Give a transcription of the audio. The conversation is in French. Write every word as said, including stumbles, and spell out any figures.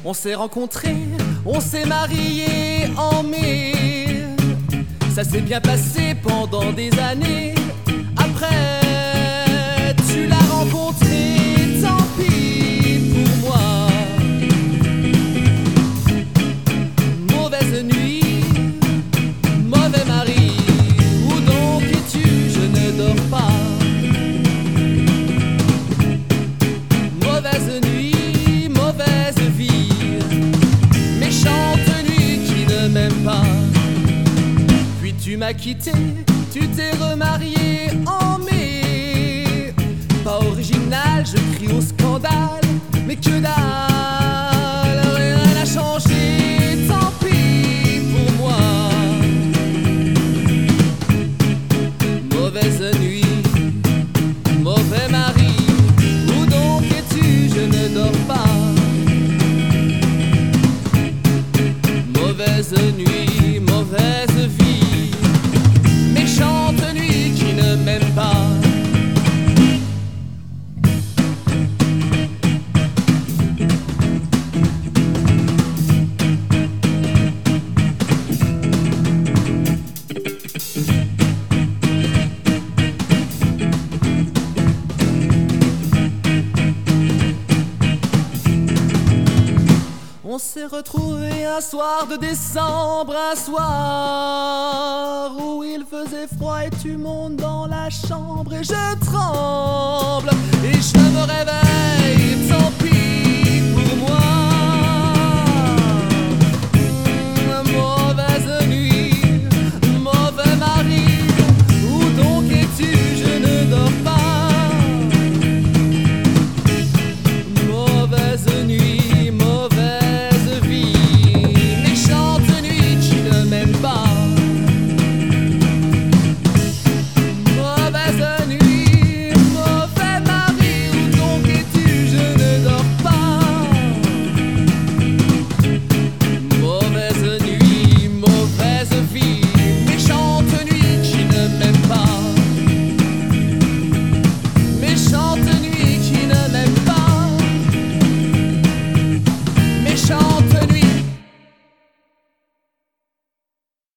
On s'est rencontrés, on s'est mariés en mai. Ça s'est bien passé pendant des années. Après, tu l'as rencontré, tant pis pour moi. Mauvaise nuit, mauvais mari. Où donc es-tu? Je ne dors pas. Mauvaise nuit, mauvaise vie. Méchante nuit qui ne m'aime pas. Puis tu m'as quitté, tu t'es remarié en mai. Pas original, je crie au scandale. Mais que dalle, rien n'a changé, tant pis pour moi. Mauvaise nuit, mauvais mari. Où donc es-tu? Je ne dors pas. Mauvaise nuit, mauvaise vie. Méchante nuit qui ne m'aime pas. On s'est retrouvés un soir de décembre, un soir où il faisait froid et tu montes dans la chambre et je tremble.